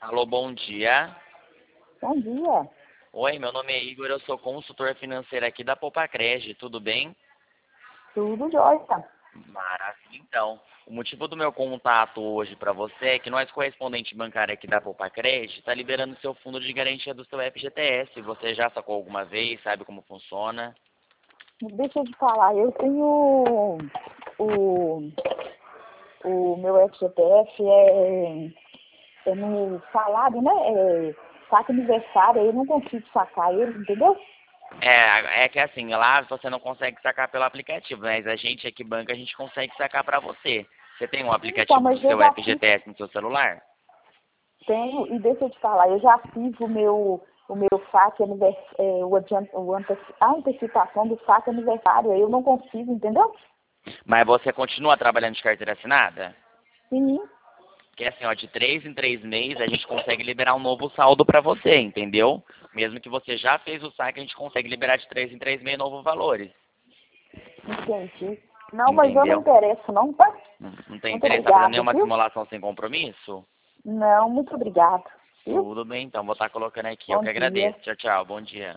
Alô, bom dia. Bom dia. Oi, meu nome é Igor, eu sou consultor financeiro aqui da Popacred, tudo bem? Tudo jóia. Maravilha, então. O motivo do meu contato hoje para você é que nós, correspondente bancário aqui da Popacred, está liberando seu fundo de garantia do seu FGTS. Você já sacou alguma vez, sabe como funciona? Deixa eu te falar, eu tenho o, o meu FGTS é no salário, né? Saque aniversário, aí eu não consigo sacar ele, entendeu? É que assim, lá você não consegue sacar pelo aplicativo, mas a gente aqui, banca, a gente consegue sacar para você. Você tem um Então, aplicativo do mas eu seu já fiz, FGTS no seu celular? tenho, e deixa eu te falar, eu já fiz o meu saque aniversário, a antecipação do saque aniversário, aí eu não consigo, entendeu? Mas você continua trabalhando de carteira assinada? Sim. Que é assim, ó, de 3 em 3 meses a gente consegue liberar um novo saldo para você, entendeu? Mesmo que você já fez o saque, a gente consegue liberar de 3 em 3 meses novos valores, Entendi. Não, mas eu não entendeu? interesso não, tá? Não tem Muito interesse em fazer obrigada, nenhuma viu? simulação sem compromisso? Não, muito obrigada. Viu? Tudo bem, então vou estar colocando aqui. Eu Bom que dia. agradeço. Tchau, tchau. Bom dia.